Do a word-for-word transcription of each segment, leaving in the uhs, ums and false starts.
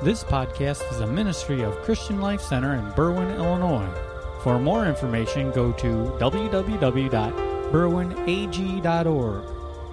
This podcast is a ministry of Christian Life Center in Berwyn, Illinois. For more information, go to w w w dot berwyn a g dot org.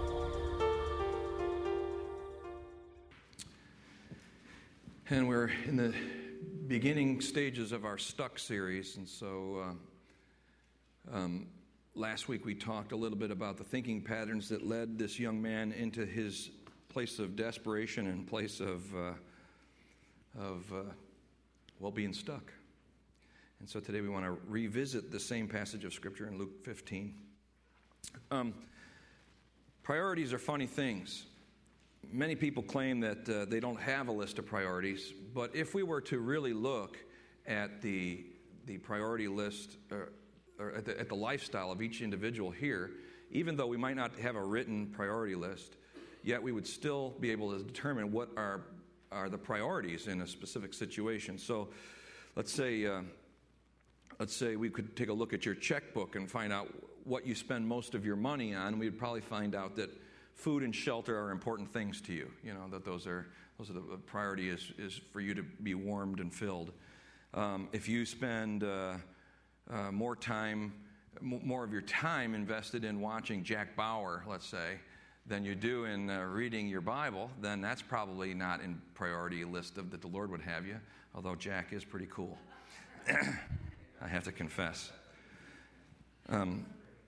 And we're in the beginning stages of our Stuck series, and so uh, um, last week we talked a little bit about the thinking patterns that led this young man into his place of desperation and place of uh, of, uh, well, being stuck. And so today we want to revisit the same passage of Scripture in Luke fifteen. Um, priorities are funny things. Many people claim that uh, they don't have a list of priorities, but if we were to really look at the the priority list or, or at, the, at the lifestyle of each individual here, even though we might not have a written priority list, yet we would still be able to determine what are are the priorities in a specific situation. So let's say uh, let's say we could take a look at your checkbook and find out what you spend most of your money on. We'd probably find out that food and shelter are important things to you. You know, that those are those are the priority is is for you to be warmed and filled. Um, if you spend uh, uh, more time, m- more of your time invested in watching Jack Bauer, let's say, than you do in uh, reading your Bible, then that's probably not in priority list of that the Lord would have you, although Jack is pretty cool. I have to confess. Um,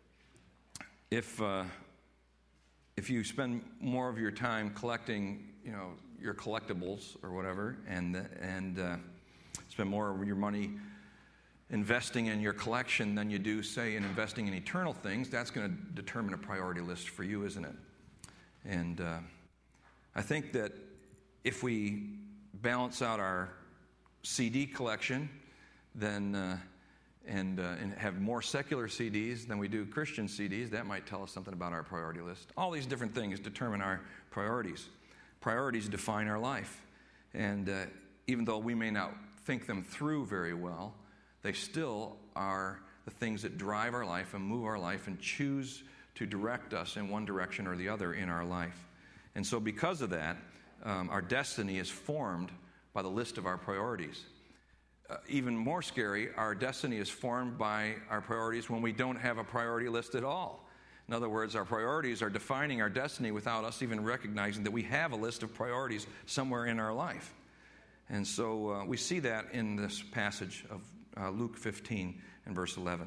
if uh, if you spend more of your time collecting, you know, your collectibles or whatever, and and uh, spend more of your money investing in your collection than you do, say, in investing in eternal things, that's going to determine a priority list for you, isn't it? And uh, I think that if we balance out our C D collection, then uh, and uh, and have more secular C Ds than we do Christian C Ds, that might tell us something about our priority list. All these different things determine our priorities. Priorities define our life, and uh, even though we may not think them through very well, they still are the things that drive our life and move our life and choose to direct us in one direction or the other in our life. And so because of that, um, our destiny is formed by the list of our priorities. Uh, even more scary, our destiny is formed by our priorities when we don't have a priority list at all. In other words, our priorities are defining our destiny without us even recognizing that we have a list of priorities somewhere in our life. And so uh, we see that in this passage of uh, Luke fifteen and verse eleven.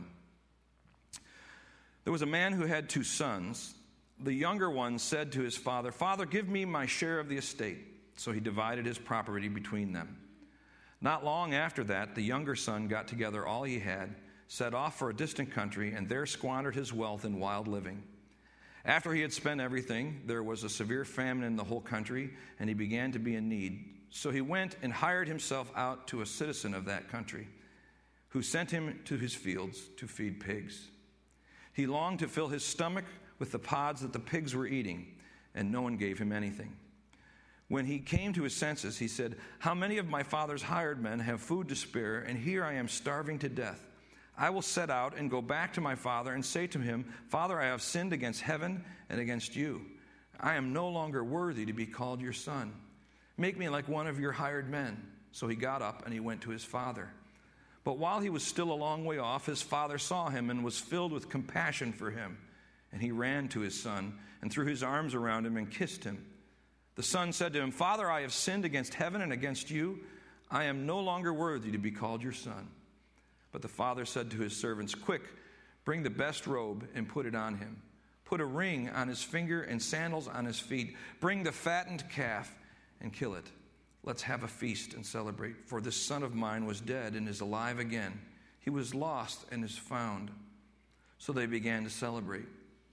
There was a man who had two sons. The younger one said to his father, "Father, give me my share of the estate." So he divided his property between them. Not long after that, the younger son got together all he had, set off for a distant country, and there squandered his wealth in wild living. After he had spent everything, there was a severe famine in the whole country, and he began to be in need. So he went and hired himself out to a citizen of that country, who sent him to his fields to feed pigs. He longed to fill his stomach with the pods that the pigs were eating, and no one gave him anything. When he came to his senses, he said, "How many of my father's hired men have food to spare, and here I am starving to death? I will set out and go back to my father and say to him, 'Father, I have sinned against heaven and against you. I am no longer worthy to be called your son. Make me like one of your hired men.' So he got up and he went to his father. But while he was still a long way off, his father saw him and was filled with compassion for him. And he ran to his son and threw his arms around him and kissed him. The son said to him, 'Father, I have sinned against heaven and against you. I am no longer worthy to be called your son.' But the father said to his servants, 'Quick, bring the best robe and put it on him. Put a ring on his finger and sandals on his feet. Bring the fattened calf and kill it. Let's have a feast and celebrate. For this son of mine was dead and is alive again. He was lost and is found.' So they began to celebrate.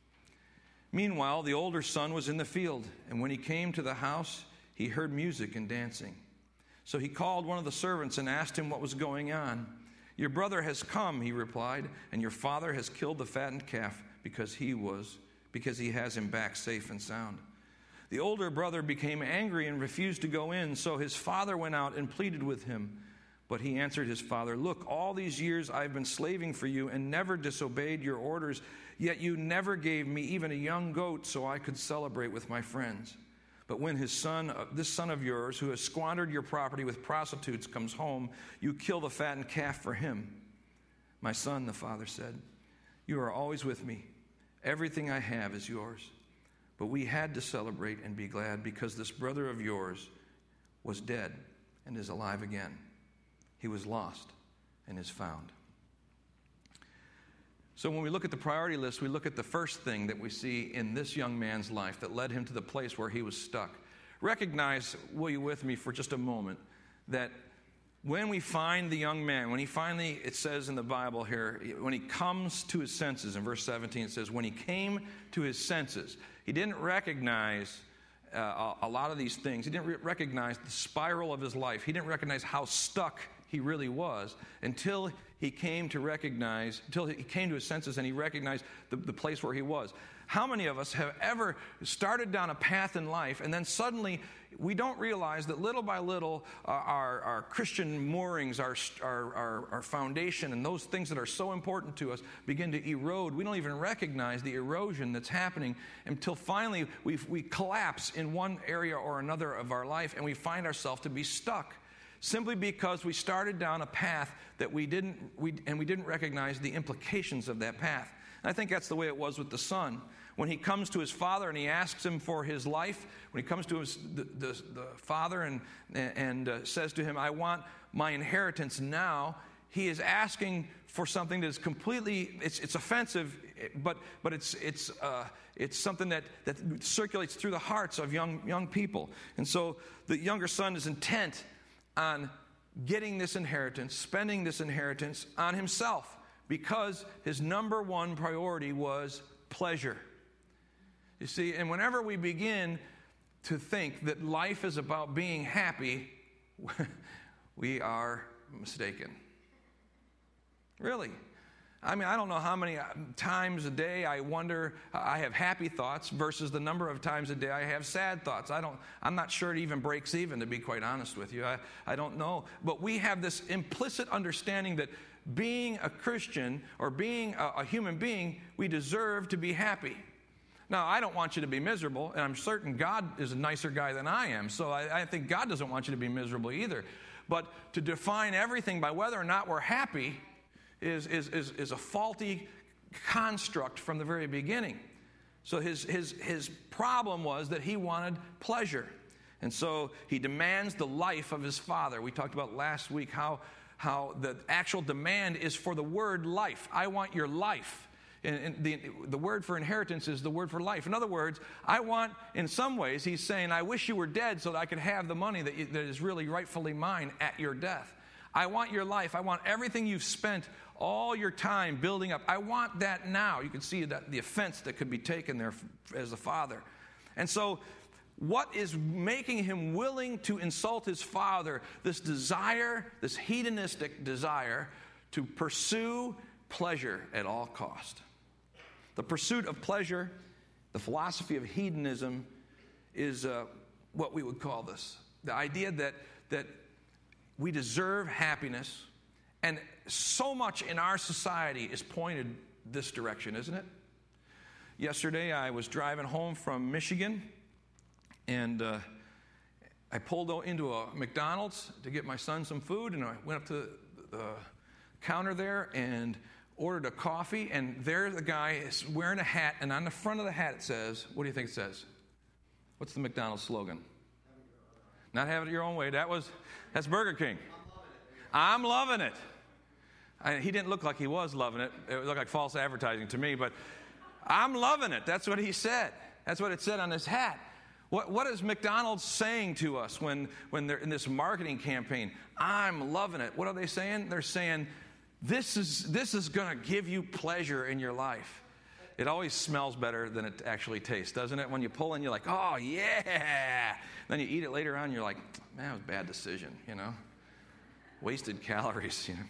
Meanwhile, the older son was in the field, and when he came to the house, he heard music and dancing. So he called one of the servants and asked him what was going on. 'Your brother has come,' he replied, 'and your father has killed the fattened calf because he was because he has him back safe and sound.' The older brother became angry and refused to go in, so his father went out and pleaded with him. But he answered his father, 'Look, all these years I've been slaving for you and never disobeyed your orders, yet you never gave me even a young goat so I could celebrate with my friends. But when his son, uh, this son of yours, who has squandered your property with prostitutes, comes home, you kill the fattened calf for him. My son, the father said, you are always with me. Everything I have is yours. But we had to celebrate and be glad because this brother of yours was dead and is alive again. He was lost and is found. So when we look at the priority list, we look at the first thing that we see in this young man's life that led him to the place where he was stuck. Recognize, will you with me for just a moment, that when we find the young man, when he finally, it says in the Bible here, when he comes to his senses, in verse seventeen it says, when he came to his senses, he didn't recognize uh, a lot of these things. He didn't re- recognize the spiral of his life. He didn't recognize how stuck he really was until he came to recognize, until he came to his senses and he recognized the, the place where he was. How many of us have ever started down a path in life and then suddenly we don't realize that little by little uh, our, our Christian moorings, our, our, our, our foundation, and those things that are so important to us begin to erode. We don't even recognize the erosion that's happening until finally we we collapse in one area or another of our life and we find ourselves to be stuck. Simply because we started down a path that we didn't, we, and we didn't recognize the implications of that path. And I think that's the way it was with the son. When he comes to his father and he asks him for his life, when he comes to his, the, the, the father and, and uh, says to him, I want my inheritance now, he is asking for something that is completely, it's, it's offensive, but, but it's, it's, uh, it's something that, that circulates through the hearts of young, young people. And so the younger son is intent on getting this inheritance, spending this inheritance on himself, because his number one priority was pleasure. You see, and whenever we begin to think that life is about being happy, we are mistaken. Really. I mean, I don't know how many times a day I wonder, I have happy thoughts versus the number of times a day I have sad thoughts. I don't, I'm not sure it even breaks even, to be quite honest with you. I, I don't know. But we have this implicit understanding that being a Christian or being a, a human being, we deserve to be happy. Now, I don't want you to be miserable, and I'm certain God is a nicer guy than I am, so I, I think God doesn't want you to be miserable either. But to define everything by whether or not we're happy Is, is, is, is a faulty construct from the very beginning. So his, his, his problem was that he wanted pleasure. And so he demands the life of his father. We talked about last week how, how the actual demand is for the word life. I want your life. And, and the, the word for inheritance is the word for life. In other words, I want, in some ways, he's saying, I wish you were dead so that I could have the money that, you, that is really rightfully mine at your death. I want your life. I want everything you've spent all your time building up. I want that now. You can see that the offense that could be taken there as a father. And so what is making him willing to insult his father? This desire, this hedonistic desire to pursue pleasure at all cost. The pursuit of pleasure, the philosophy of hedonism, is uh, what we would call this. The idea that that we deserve happiness, and so much in our society is pointed this direction, isn't it? Yesterday, I was driving home from Michigan, and uh, I pulled into a McDonald's to get my son some food, and I went up to the counter there and ordered a coffee, and there the guy is wearing a hat, and on the front of the hat it says, what do you think it says? What's the McDonald's slogan? Not have it your own way. That was, that's Burger King. I'm loving it. I, he didn't look like he was loving it. It looked like false advertising to me, but I'm loving it. That's what he said. That's what it said on his hat. What, what is McDonald's saying to us when, when they're in this marketing campaign? I'm loving it. What are they saying? They're saying, this is, this is going to give you pleasure in your life. It always smells better than it actually tastes, doesn't it? When you pull in, you're like, oh, yeah. Then you eat it later on, you're like, man, that was a bad decision, you know. Wasted calories, you know.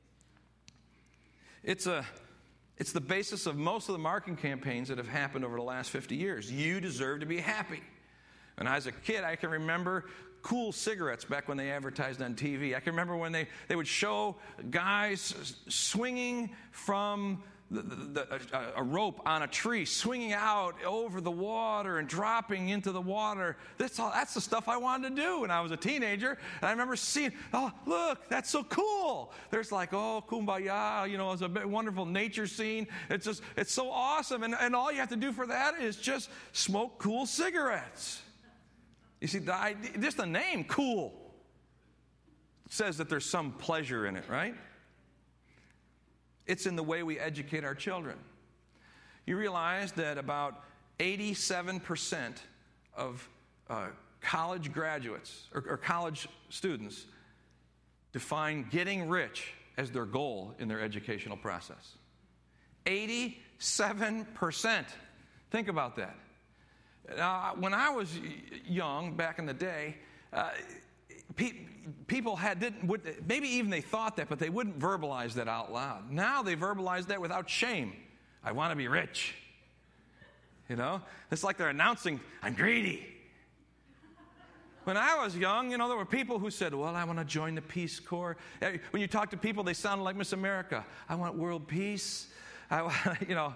It's, a, it's the basis of most of the marketing campaigns that have happened over the last fifty years. You deserve to be happy. When I was a kid, I can remember cool cigarettes back when they advertised on T V. I can remember when they, they would show guys swinging from the, the, a, a rope on a tree, swinging out over the water and dropping into the water. That's all. That's the stuff I wanted to do when I was a teenager. And I remember seeing, oh, look, that's so cool. There's like, oh, kumbaya, you know, it's a wonderful nature scene. It's just, it's so awesome. And, and all you have to do for that is just smoke cool cigarettes. You see, the idea, just the name, cool, says that there's some pleasure in it, right? It's in the way we educate our children. You realize that about eighty-seven percent of uh, college graduates or, or college students define getting rich as their goal in their educational process. eighty-seven percent. Think about that. Now, when I was young, back in the day, uh, pe- people had didn't would, maybe even they thought that, but they wouldn't verbalize that out loud. Now they verbalize that without shame. I want to be rich. You know, it's like they're announcing, "I'm greedy." When I was young, you know, there were people who said, "Well, I want to join the Peace Corps." When you talk to people, they sounded like Miss America. I want world peace. I want, you know,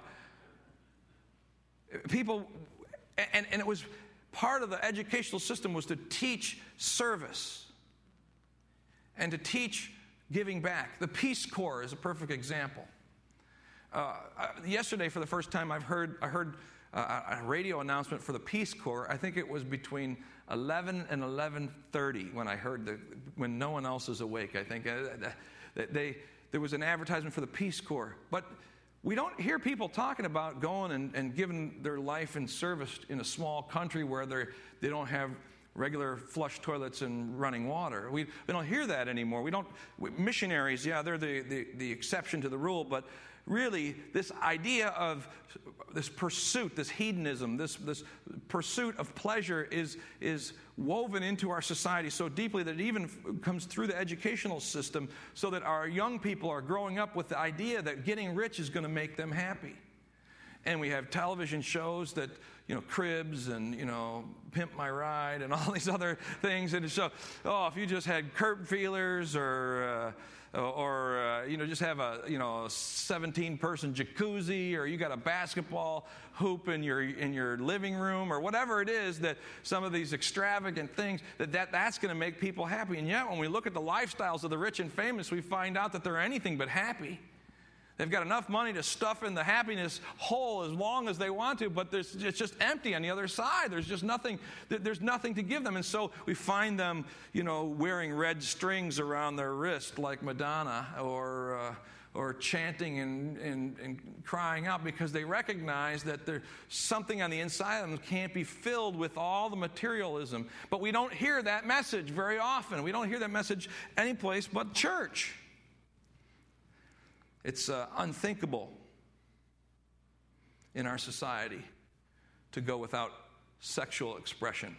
people. And, and it was part of the educational system was to teach service and to teach giving back. The Peace Corps is a perfect example. Uh, yesterday, for the first time, I've heard I heard uh, a radio announcement for the Peace Corps. I think it was between eleven and eleven thirty when I heard the when no one else is awake. I think uh, they there was an advertisement for the Peace Corps, but we don't hear people talking about going and, and giving their life in service in a small country where they they don't have regular flush toilets and running water. We, we don't hear that anymore. We don't we, missionaries, yeah, they're the, the, the exception to the rule, but really this idea of this pursuit, this hedonism, this, this pursuit of pleasure is, is woven into our society so deeply that it even comes through the educational system so that our young people are growing up with the idea that getting rich is going to make them happy. And we have television shows that, you know, Cribs and, you know, Pimp My Ride and all these other things. And show, oh, if you just had curb feelers or, uh, or uh, you know, just have a, you know, a seventeen-person jacuzzi, or you got a basketball hoop in your in your living room, or whatever it is, that some of these extravagant things, that, that that's going to make people happy. And yet, when we look at the lifestyles of the rich and famous, we find out that they're anything but happy. They've got enough money to stuff in the happiness hole as long as they want to, but there's, it's just empty on the other side. There's just nothing. There's nothing to give them, and so we find them, you know, wearing red strings around their wrist like Madonna, or uh, or chanting and, and, and crying out because they recognize that there's something on the inside of them can't be filled with all the materialism. But we don't hear that message very often. We don't hear that message any place but church. It's uh, unthinkable in our society to go without sexual expression.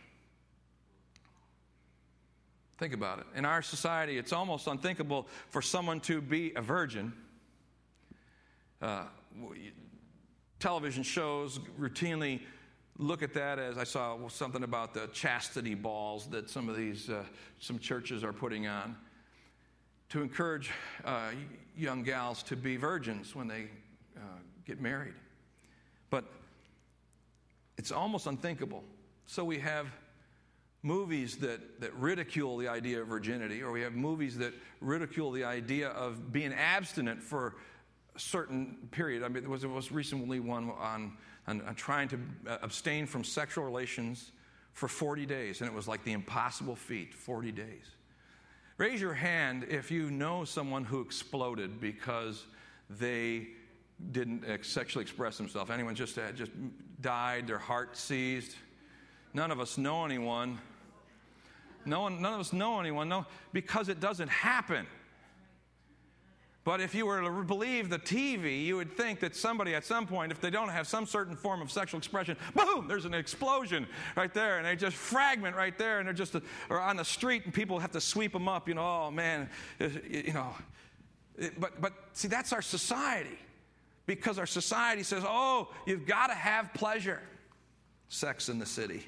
Think about it. In our society, it's almost unthinkable for someone to be a virgin. Uh, television shows routinely look at that as, I saw something about the chastity balls that some of these, uh, some churches are putting on, to encourage uh, young gals to be virgins when they uh, get married. But it's almost unthinkable. So we have movies that, that ridicule the idea of virginity, or we have movies that ridicule the idea of being abstinent for a certain period. I mean, there was, there was recently one on, on, on trying to abstain from sexual relations for forty days, and it was like the impossible feat, forty days. Raise your hand if you know someone who exploded because they didn't sexually express themselves. Anyone just uh, just died, their heart seized? None of us know anyone. No one, none of us know anyone, no, because it doesn't happen. But if you were to believe the T V, you would think that somebody at some point, if they don't have some certain form of sexual expression, boom, there's an explosion right there, and they just fragment right there, and they're just, or on the street, and people have to sweep them up, you know, oh man, you know. But, but see, that's our society, because our society says, oh, you've got to have pleasure. Sex in the City.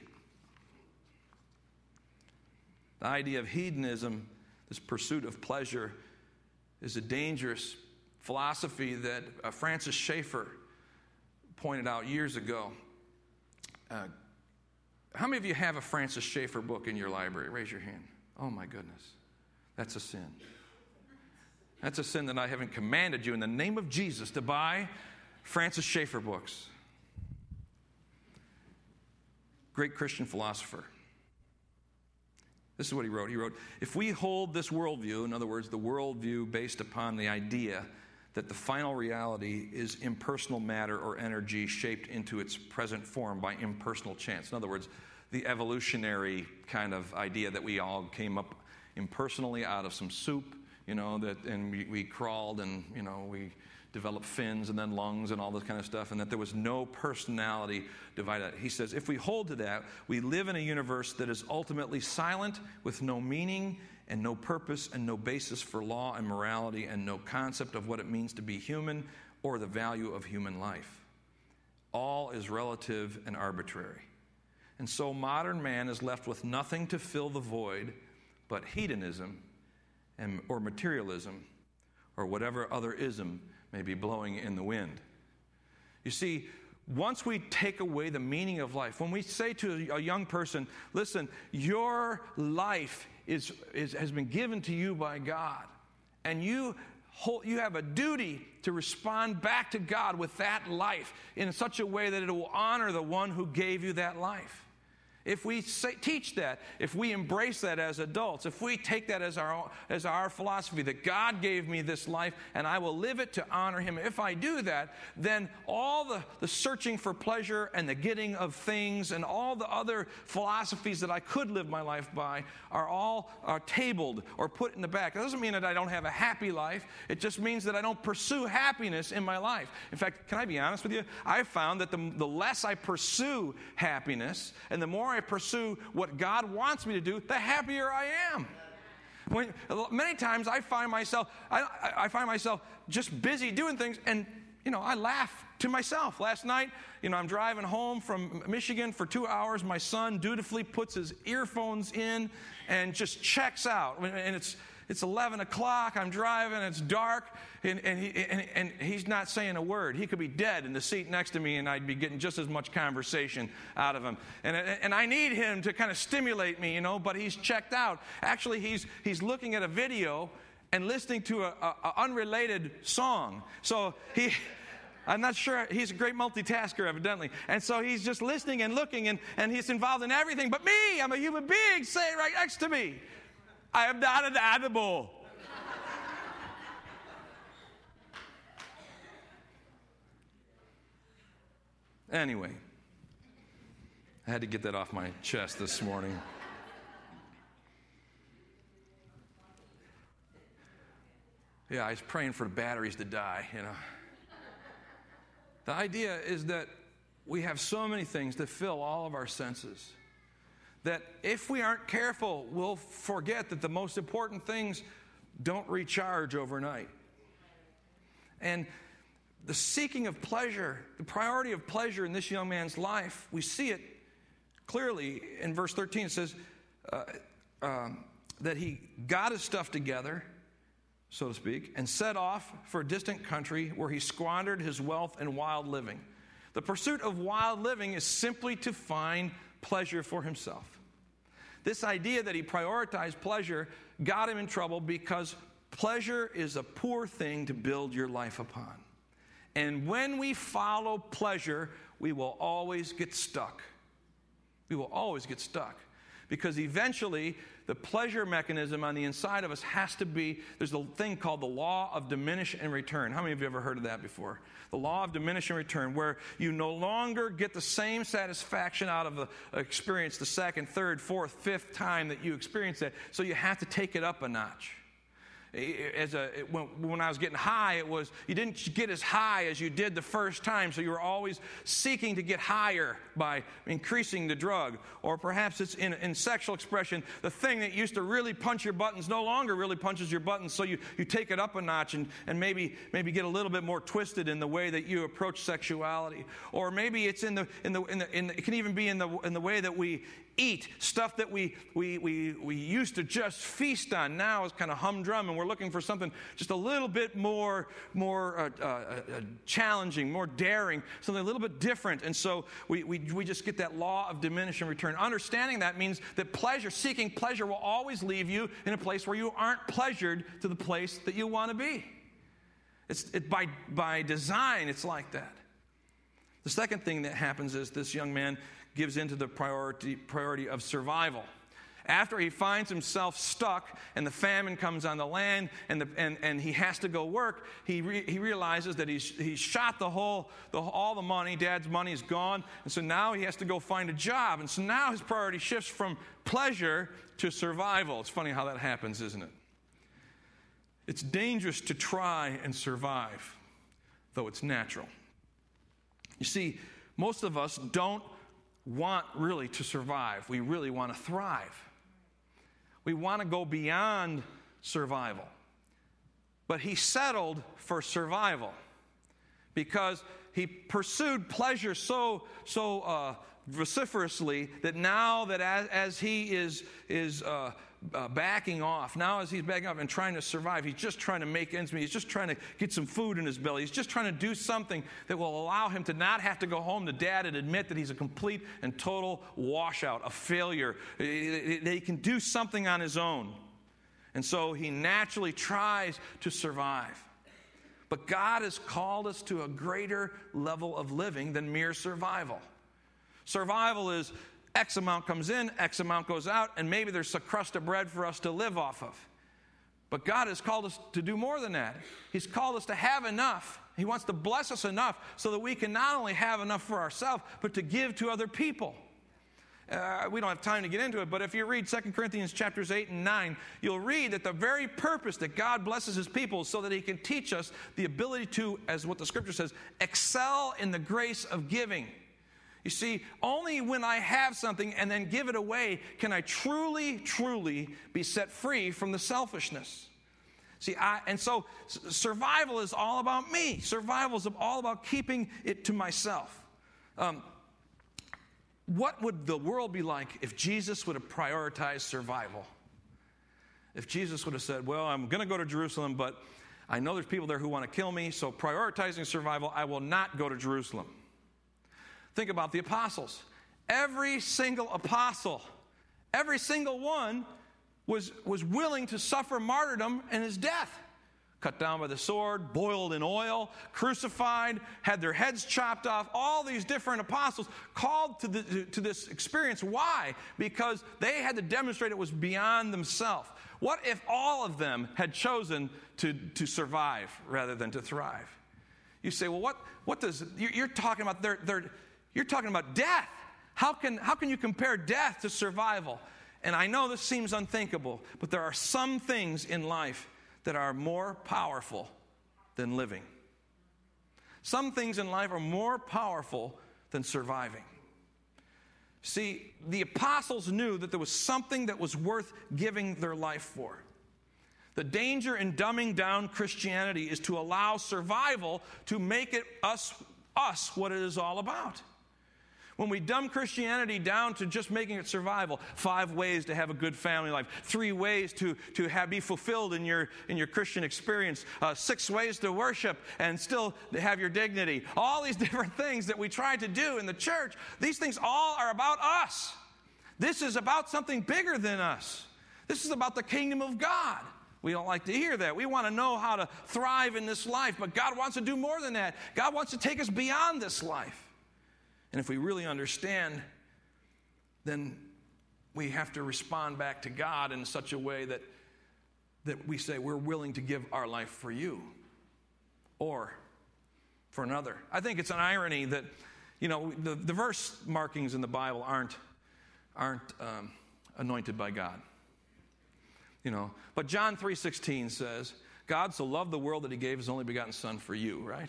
The idea of hedonism, this pursuit of pleasure, is a dangerous philosophy that uh, Francis Schaeffer pointed out years ago. Uh, how many of you have a Francis Schaeffer book in your library? Raise your hand. Oh my goodness. That's a sin. That's a sin that I haven't commanded you in the name of Jesus to buy Francis Schaeffer books. Great Christian philosopher. This is what he wrote. He wrote, if we hold this worldview, in other words, the worldview based upon the idea that the final reality is impersonal matter or energy shaped into its present form by impersonal chance. In other words, the evolutionary kind of idea that we all came up impersonally out of some soup, you know, that and we, we crawled and, you know, we developed fins and then lungs and all this kind of stuff, and that there was no personality divided. He says, if we hold to that, we live in a universe that is ultimately silent, with no meaning and no purpose and no basis for law and morality and no concept of what it means to be human or the value of human life. All is relative and arbitrary. And so modern man is left with nothing to fill the void but hedonism and, or materialism or whatever other ism may be blowing in the wind. You see, once we take away the meaning of life, when we say to a young person, listen, your life is, is has been given to you by God, and you hold, you have a duty to respond back to God with that life in such a way that it will honor the one who gave you that life. If we say, teach that, if we embrace that as adults, if we take that as our, as our philosophy, that God gave me this life and I will live it to honor Him, if I do that, then all the, the searching for pleasure and the getting of things and all the other philosophies that I could live my life by are all are tabled or put in the back. It doesn't mean that I don't have a happy life. It just means that I don't pursue happiness in my life. In fact, can I be honest with you? I've found that the, the less I pursue happiness and the more I pursue what God wants me to do, the happier I am. When, many times I find myself, I, I find myself just busy doing things, and you know, I laugh to myself. Last night, you know, I'm driving home from Michigan for two hours. My son dutifully puts his earphones in and just checks out, and it's It's eleven o'clock, I'm driving, it's dark, and, and, he, and, and he's not saying a word. He could be dead in the seat next to me, and I'd be getting just as much conversation out of him. And, and I need him to kind of stimulate me, you know, but he's checked out. Actually, he's, he's looking at a video and listening to an unrelated song. So he... I'm not sure. He's a great multitasker, evidently. And so he's just listening and looking, and, and he's involved in everything. But me, I'm a human being, say it right next to me. I am not an animal. Anyway, I had to get that off my chest this morning. Yeah, I was praying for the batteries to die, you know. The idea is that we have so many things to fill all of our senses that if we aren't careful, we'll forget that the most important things don't recharge overnight. And the seeking of pleasure, the priority of pleasure in this young man's life, we see it clearly in verse thirteen. It says uh, um, that he got his stuff together, so to speak, and set off for a distant country where he squandered his wealth in wild living. The pursuit of wild living is simply to find pleasure for himself. This idea that he prioritized pleasure got him in trouble because pleasure is a poor thing to build your life upon. And when we follow pleasure, we will always get stuck. We will always get stuck. Because eventually, the pleasure mechanism on the inside of us has to be, there's a thing called the law of diminish and return. How many of you have ever heard of that before? The law of diminish and return, where you no longer get the same satisfaction out of the experience the second, third, fourth, fifth time that you experience that, so you have to take it up a notch. As a, when, when I was getting high, it was, you didn't get as high as you did the first time, so you were always seeking to get higher by increasing the drug. Or perhaps it's in, in sexual expression, the thing that used to really punch your buttons no longer really punches your buttons, so you, you take it up a notch and, and maybe maybe get a little bit more twisted in the way that you approach sexuality. Or maybe it's in the in the, in the, in the it can even be in the in the way that we eat, stuff that we we we we used to just feast on now is kind of humdrum, and we're looking for something just a little bit more more uh, uh, uh, challenging, more daring, something a little bit different. And so we, we we just get that law of diminishing return. Understanding that means that pleasure, seeking pleasure, will always leave you in a place where you aren't pleasured to the place that you want to be. It's it, by by design. It's like that. The second thing that happens is this young man gives into the priority priority of survival. After he finds himself stuck and the famine comes on the land and the, and, and he has to go work, he re, he realizes that he's he's shot the whole the, all the money. Dad's money is gone, and so now he has to go find a job. And so now his priority shifts from pleasure to survival. It's funny how that happens, isn't it? It's dangerous to try and survive, though it's natural. You see, most of us don't want really to survive. We really want to thrive. We want to go beyond survival. But he settled for survival because he pursued pleasure so so uh, vociferously that now that as, as he is is uh, uh, backing off, now as he's backing off and trying to survive, he's just trying to make ends meet. He's just trying to get some food in his belly. He's just trying to do something that will allow him to not have to go home to Dad and admit that he's a complete and total washout, a failure. He can do something on his own. And so he naturally tries to survive. But God has called us to a greater level of living than mere survival. Survival is X amount comes in, X amount goes out, and maybe there's a crust of bread for us to live off of. But God has called us to do more than that. He's called us to have enough. He wants to bless us enough so that we can not only have enough for ourselves, but to give to other people. Uh, we don't have time to get into it, but if you read Second Corinthians chapters eight and nine, you'll read that the very purpose that God blesses his people is so that he can teach us the ability to, as what the scripture says, excel in the grace of giving. You see, only when I have something and then give it away can I truly, truly be set free from the selfishness. See, I, and so survival is all about me. Survival is all about keeping it to myself. Um, what would the world be like if Jesus would have prioritized survival? If Jesus would have said, well, I'm going to go to Jerusalem, but I know there's people there who want to kill me, so prioritizing survival, I will not go to Jerusalem. Think about the apostles. Every single apostle, every single one was, was willing to suffer martyrdom and his death. Cut down by the sword, boiled in oil, crucified, had their heads chopped off. All these different apostles called to, the, to, to this experience. Why? Because they had to demonstrate it was beyond themselves. What if all of them had chosen to, to survive rather than to thrive? You say, well, what, what does, you're, you're talking about their, their You're talking about death. How can, how can you compare death to survival? And I know this seems unthinkable, but there are some things in life that are more powerful than living. Some things in life are more powerful than surviving. See, the apostles knew that there was something that was worth giving their life for. The danger in dumbing down Christianity is to allow survival to make it us, us what it is all about. When we dumb Christianity down to just making it survival, five ways to have a good family life, three ways to, to have, be fulfilled in your, in your Christian experience, uh, six ways to worship and still have your dignity, all these different things that we try to do in the church, these things all are about us. This is about something bigger than us. This is about the kingdom of God. We don't like to hear that. We want to know how to thrive in this life, but God wants to do more than that. God wants to take us beyond this life. And if we really understand, then we have to respond back to God in such a way that, that we say we're willing to give our life for you or for another. I think it's an irony that, you know, the, the verse markings in the Bible aren't, aren't um, anointed by God. You know, but John three sixteen says, God so loved the world that he gave his only begotten son for you, right?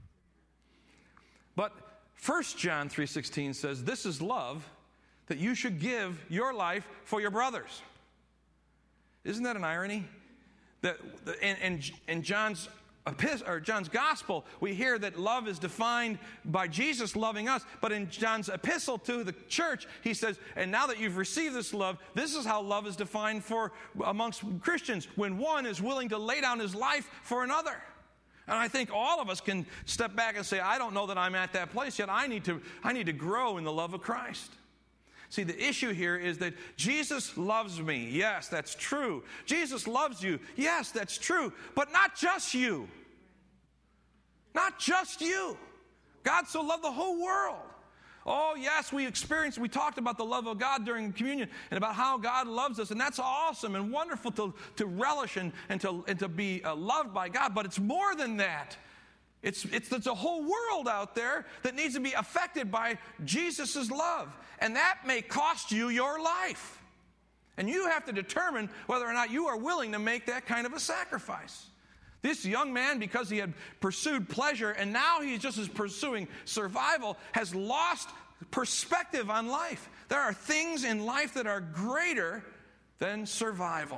But First John three sixteen says, this is love, that you should give your life for your brothers. Isn't that an irony? That in, in, in John's or John's gospel, we hear that love is defined by Jesus loving us. But in John's epistle to the church, he says, and now that you've received this love, this is how love is defined for amongst Christians, when one is willing to lay down his life for another. And I think all of us can step back and say, I don't know that I'm at that place yet. I need to, I need to grow in the love of Christ. See, the issue here is that Jesus loves me. Yes, that's true. Jesus loves you. Yes, that's true. But not just you. Not just you. God so loved the whole world. Oh, yes, we experienced, we talked about the love of God during communion and about how God loves us. And that's awesome and wonderful to, to relish and, and, to, and to be uh, loved by God. But it's more than that. It's, it's, it's a whole world out there that needs to be affected by Jesus' love. And that may cost you your life. And you have to determine whether or not you are willing to make that kind of a sacrifice. This young man, because he had pursued pleasure and now he's just as pursuing survival, has lost perspective on life. There are things in life that are greater than survival.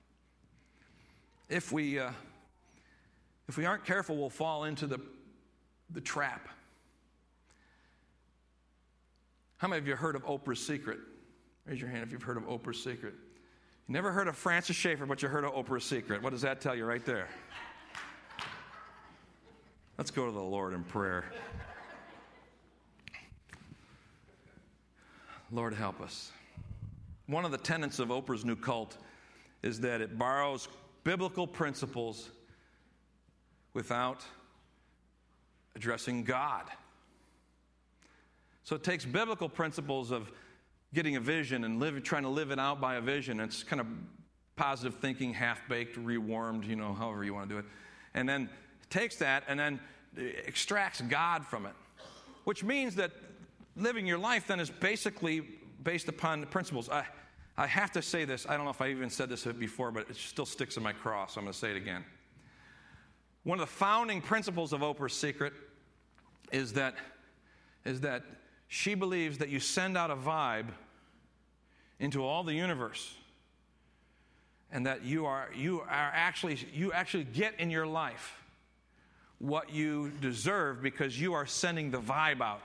If we... Uh, If we aren't careful, we'll fall into the, the trap. How many of you have heard of Oprah's Secret? Raise your hand if you've heard of Oprah's Secret. You never heard of Francis Schaeffer, but you heard of Oprah's Secret. What does that tell you right there? Let's go to the Lord in prayer. Lord, help us. One of the tenets of Oprah's new cult is that it borrows biblical principles without addressing God. So it takes biblical principles of getting a vision and live, trying to live it out by a vision. It's kind of positive thinking, half-baked, rewarmed, you know, however you want to do it. And then it takes that and then extracts God from it, which means that living your life then is basically based upon the principles. I, I have to say this. I don't know if I even said this before, but it still sticks in my craw, so I'm going to say it again. One of the founding principles of Oprah's Secret is that, is that she believes that you send out a vibe into all the universe, and that you are you are actually you actually get in your life what you deserve because you are sending the vibe out.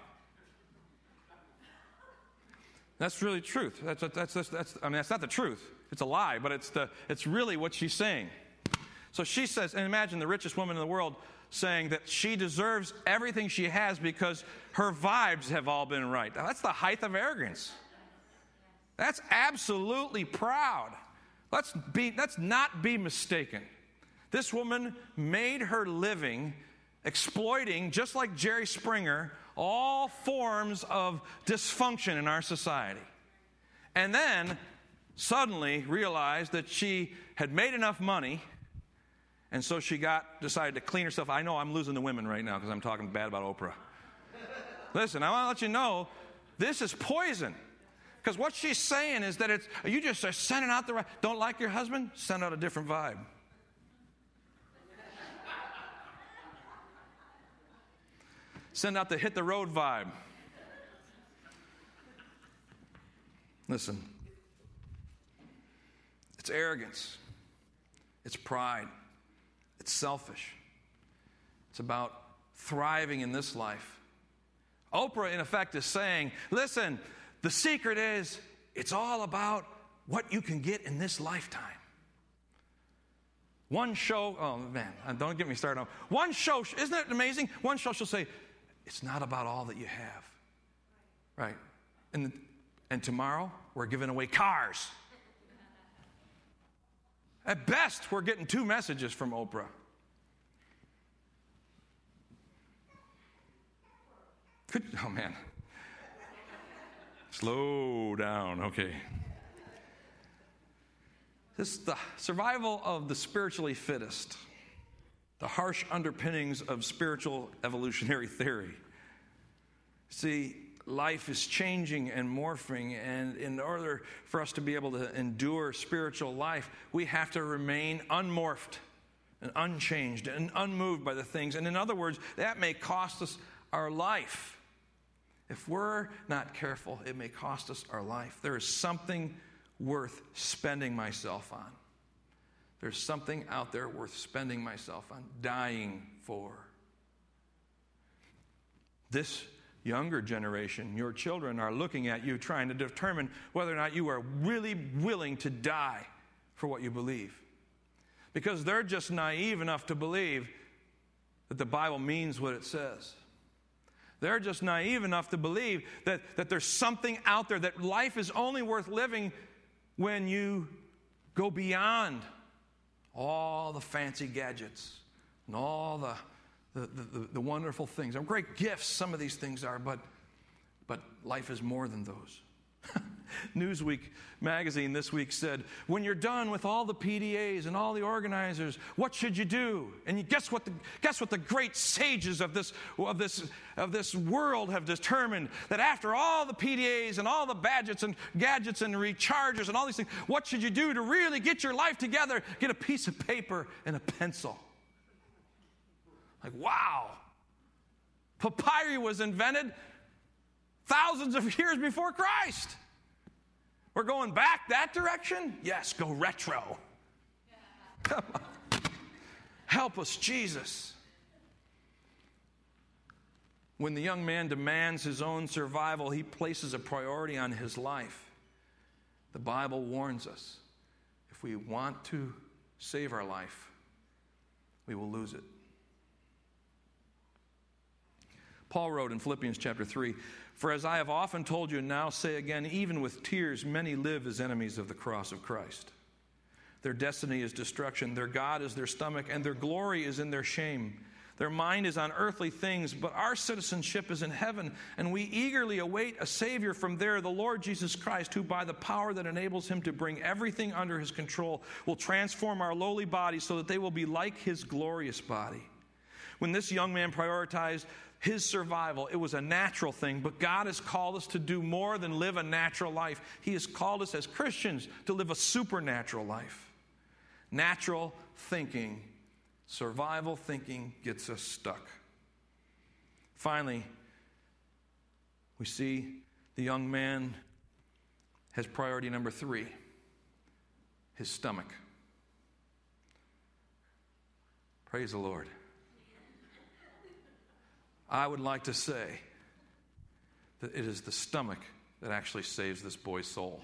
That's really truth. That's that's that's, that's I mean that's not the truth. It's a lie, but it's the it's really what she's saying. So she says, and imagine the richest woman in the world saying that she deserves everything she has because her vibes have all been right. Now, that's the height of arrogance. That's absolutely proud. Let's be, let's not be mistaken. This woman made her living exploiting, just like Jerry Springer, all forms of dysfunction in our society. And then suddenly realized that she had made enough money. And so she got decided to clean herself. I know I'm losing the women right now because I'm talking bad about Oprah. Listen, I want to let you know, this is poison. Because what she's saying is that it's, you just are sending out the right, don't like your husband? Send out a different vibe. Send out the hit the road vibe. Listen, it's arrogance. It's pride. It's selfish. It's about thriving in this life. Oprah, in effect, is saying, listen, the secret is it's all about what you can get in this lifetime. One show, oh man, don't get me started on. One show, isn't that amazing? One show she'll say, it's not about all that you have. Right? And, and tomorrow, we're giving away cars. At best, we're getting two messages from Oprah. Could, oh, man. Slow down. Okay. This is the survival of the spiritually fittest, the harsh underpinnings of spiritual evolutionary theory. See, life is changing and morphing, and in order for us to be able to endure spiritual life, we have to remain unmorphed and unchanged and unmoved by the things. And in other words, that may cost us our life. If we're not careful, it may cost us our life. There is something worth spending myself on. There's something out there worth spending myself on, dying for. This younger generation, your children, are looking at you trying to determine whether or not you are really willing to die for what you believe. Because they're just naive enough to believe that the Bible means what it says. They're just naive enough to believe that, that there's something out there, that life is only worth living when you go beyond all the fancy gadgets and all the, the, the, the wonderful things. They're great gifts, some of these things are, but, but life is more than those. Newsweek magazine this week said, when you're done with all the P D As and all the organizers, what should you do? And you guess what the guess what the great sages of this of this of this world have determined, that after all the P D As and all the badgets and gadgets and rechargers and all these things, what should you do to really get your life together? Get a piece of paper and a pencil. Like, wow. Papyri was invented thousands of years before Christ. We're going back that direction? Yes, go retro. Come on. Help us, Jesus. When the young man demands his own survival, he places a priority on his life. The Bible warns us, if we want to save our life, we will lose it. Paul wrote in Philippians chapter three, for as I have often told you and now say again, even with tears, many live as enemies of the cross of Christ. Their destiny is destruction, their God is their stomach, and their glory is in their shame. Their mind is on earthly things, but our citizenship is in heaven, and we eagerly await a Savior from there, the Lord Jesus Christ, who by the power that enables him to bring everything under his control will transform our lowly bodies so that they will be like his glorious body. When this young man prioritized his survival, it was a natural thing, but God has called us to do more than live a natural life. He has called us as Christians to live a supernatural life. Natural thinking, survival thinking gets us stuck. Finally, we see the young man has priority number three, his stomach. Praise the Lord. I would like to say that it is the stomach that actually saves this boy's soul.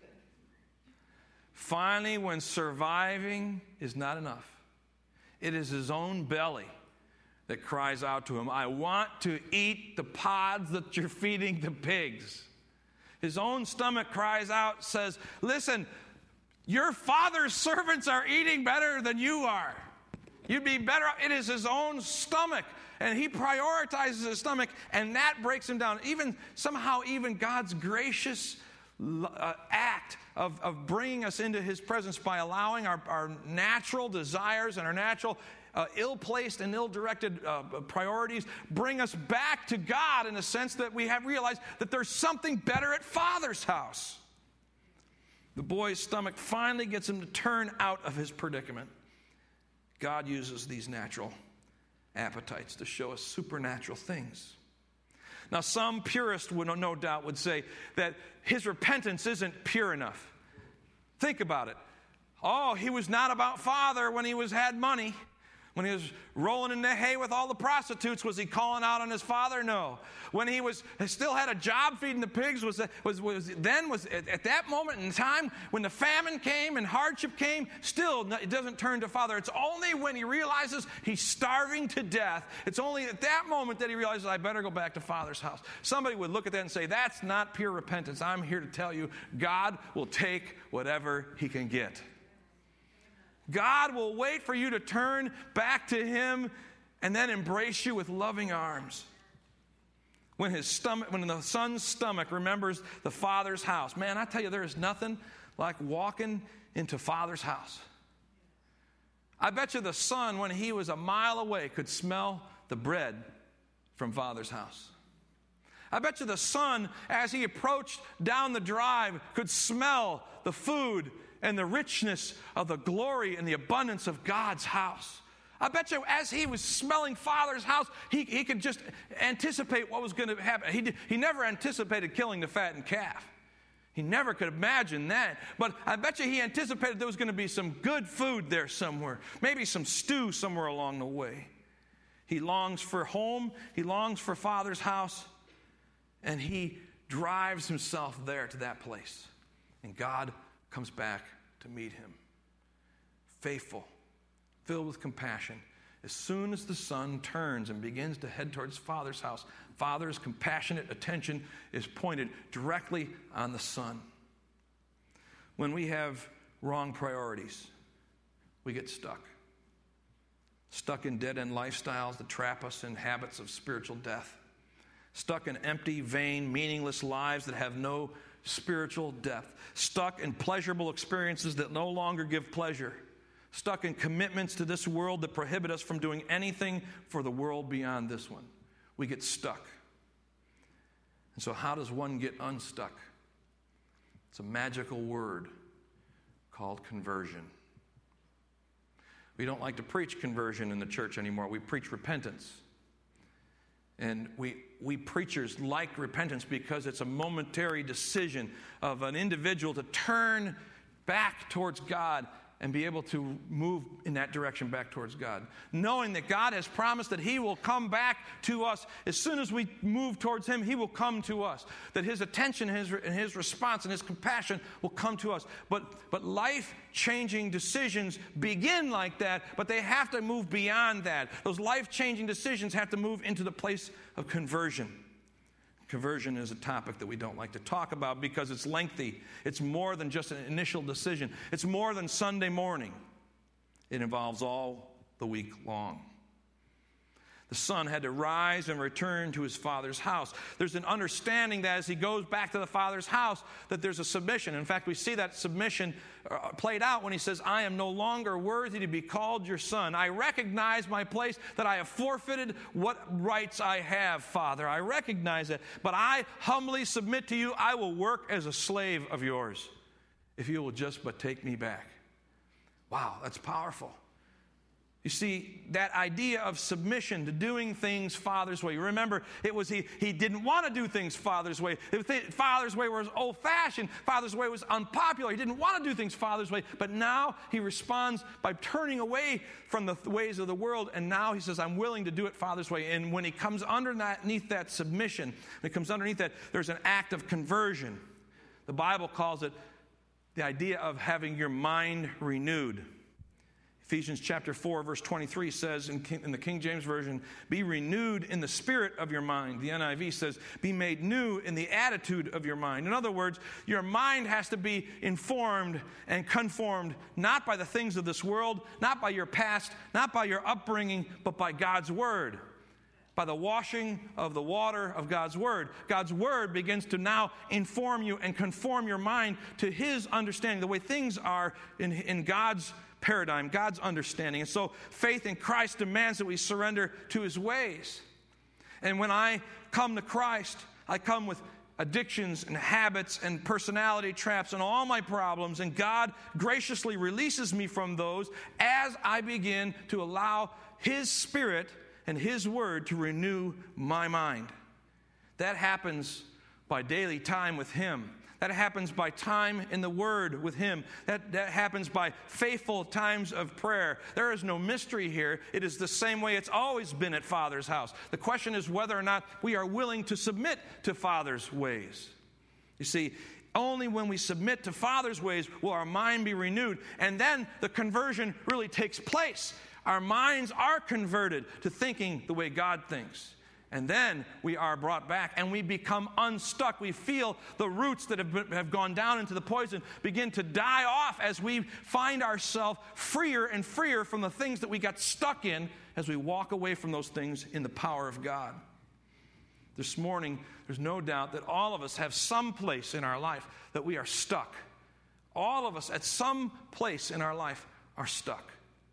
Finally, when surviving is not enough, it is his own belly that cries out to him, I want to eat the pods that you're feeding the pigs. His own stomach cries out, says, listen, your father's servants are eating better than you are. You'd be better off. It is his own stomach. And he prioritizes his stomach, and that breaks him down. Even somehow, even God's gracious uh, act of, of bringing us into his presence by allowing our, our natural desires and our natural uh, ill-placed and ill-directed uh, priorities bring us back to God in a sense that we have realized that there's something better at Father's house. The boy's stomach finally gets him to turn out of his predicament. God uses these natural appetites to show us supernatural things. Now, some purists would no doubt would say that his repentance isn't pure enough. Think about it. Oh, he was not about Father when he was had money. When he was rolling in the hay with all the prostitutes, was he calling out on his father? No. When he was still had a job feeding the pigs, was was was then was at, at that moment in time when the famine came and hardship came, still it doesn't turn to Father. It's only when he realizes he's starving to death. It's only at that moment that he realizes, I better go back to Father's house. Somebody would look at that and say, that's not pure repentance. I'm here to tell you, God will take whatever he can get. God will wait for you to turn back to him and then embrace you with loving arms. When his stomach, when the son's stomach remembers the Father's house. Man, I tell you, there is nothing like walking into Father's house. I bet you the son, when he was a mile away, could smell the bread from Father's house. I bet you the son, as he approached down the drive, could smell the food and the richness of the glory and the abundance of God's house. I bet you as he was smelling Father's house, he, he could just anticipate what was going to happen. He, did, he never anticipated killing the fattened calf. He never could imagine that. But I bet you he anticipated there was going to be some good food there somewhere. Maybe some stew somewhere along the way. He longs for home. He longs for Father's house. And he drives himself there to that place. And God comes back to meet him. Faithful, filled with compassion. As soon as the son turns and begins to head towards Father's house, Father's compassionate attention is pointed directly on the son. When we have wrong priorities, we get stuck. Stuck in dead-end lifestyles that trap us in habits of spiritual death. Stuck in empty, vain, meaningless lives that have no spiritual depth. Stuck in pleasurable experiences that no longer give pleasure. Stuck in commitments to this world that prohibit us from doing anything for the world beyond this one. We get stuck. And so how does one get unstuck? It's a magical word called conversion. We don't like to preach conversion in the church anymore. We preach repentance. And we, we preachers like repentance because it's a momentary decision of an individual to turn back towards God and be able to move in that direction back towards God. Knowing that God has promised that he will come back to us. As soon as we move towards him, he will come to us. That his attention and his, and his response and his compassion will come to us. But, but life-changing decisions begin like that, but they have to move beyond that. Those life-changing decisions have to move into the place of conversion. Conversion is a topic that we don't like to talk about because it's lengthy. It's more than just an initial decision. It's more than Sunday morning. It involves all the week long. The son had to rise and return to his father's house. There's an understanding that as he goes back to the father's house, that there's a submission. In fact, we see that submission played out when he says, I am no longer worthy to be called your son. I recognize my place, that I have forfeited what rights I have, Father. I recognize it. But I humbly submit to you, I will work as a slave of yours if you will just but take me back. Wow, that's powerful. You see, that idea of submission to doing things Father's way. You remember, it was he, he didn't want to do things Father's way. Father's way was old-fashioned. Father's way was unpopular. He didn't want to do things Father's way. But now he responds by turning away from the ways of the world. And now he says, I'm willing to do it Father's way. And when he comes underneath that submission, when he comes underneath that, there's an act of conversion. The Bible calls it the idea of having your mind renewed. Ephesians chapter four, verse twenty-three says in, King, in the King James Version, be renewed in the spirit of your mind. The N I V says, be made new in the attitude of your mind. In other words, your mind has to be informed and conformed not by the things of this world, not by your past, not by your upbringing, but by God's Word. By the washing of the water of God's Word. God's Word begins to now inform you and conform your mind to His understanding, the way things are in, in God's paradigm, God's understanding. And so faith in Christ demands that we surrender to His ways. And when I come to Christ, I come with addictions and habits and personality traps and all my problems, and God graciously releases me from those as I begin to allow His Spirit and His Word to renew my mind. That happens by daily time with Him. That happens by time in the Word with Him. That, that happens by faithful times of prayer. There is no mystery here. It is the same way it's always been at Father's house. The question is whether or not we are willing to submit to Father's ways. You see, only when we submit to Father's ways will our mind be renewed. And then the conversion really takes place. Our minds are converted to thinking the way God thinks. And then we are brought back and we become unstuck. We feel the roots that have, been, have gone down into the poison begin to die off as we find ourselves freer and freer from the things that we got stuck in as we walk away from those things in the power of God. This morning, there's no doubt that all of us have some place in our life that we are stuck. All of us at some place in our life are stuck.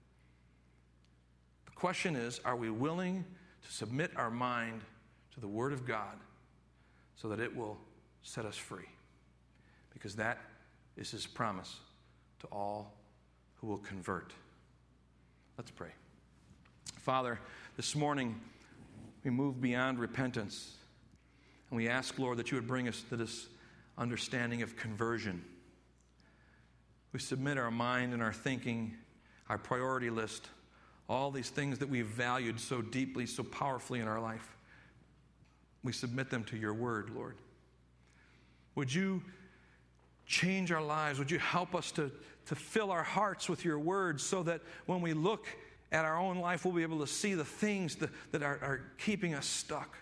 The question is, are we willing to submit our mind to the Word of God so that it will set us free? Because that is His promise to all who will convert. Let's pray. Father, this morning we move beyond repentance, and we ask, Lord, that you would bring us to this understanding of conversion. We submit our mind and our thinking, our priority list, all these things that we've valued so deeply, so powerfully in our life. We submit them to your word, Lord. Would you change our lives? Would you help us to, to fill our hearts with your word so that when we look at our own life, we'll be able to see the things that, that are, are keeping us stuck,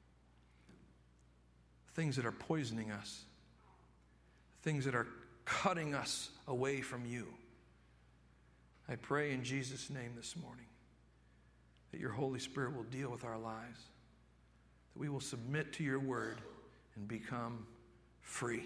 things that are poisoning us, things that are cutting us away from you. I pray in Jesus' name this morning that your Holy Spirit will deal with our lives, that we will submit to your word and become free.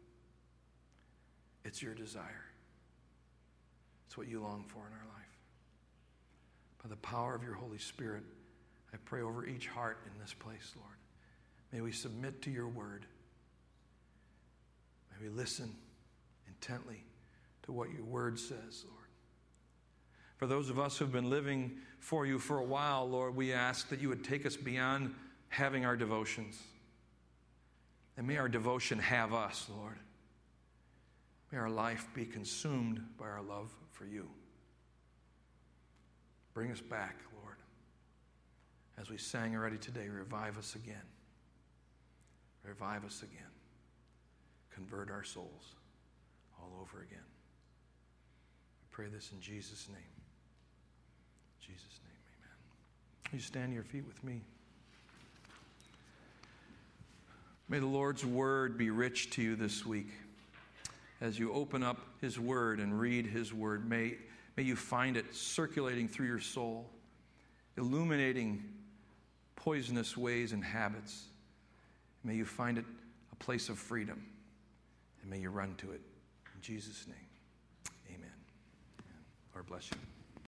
It's your desire. It's what you long for in our life. By the power of your Holy Spirit, I pray over each heart in this place, Lord. May we submit to your word. May we listen intently to what your word says, Lord. For those of us who have been living for you for a while, Lord, we ask that you would take us beyond having our devotions. And may our devotion have us, Lord. May our life be consumed by our love for you. Bring us back, Lord. As we sang already today, revive us again. Revive us again. Convert our souls all over again. We pray this in Jesus' name. In Jesus' name, amen. You stand to your feet with me. May the Lord's word be rich to you this week. As you open up his word and read his word, may, may you find it circulating through your soul, illuminating poisonous ways and habits. May you find it a place of freedom, and may you run to it. In Jesus' name, amen. Amen. Lord bless you.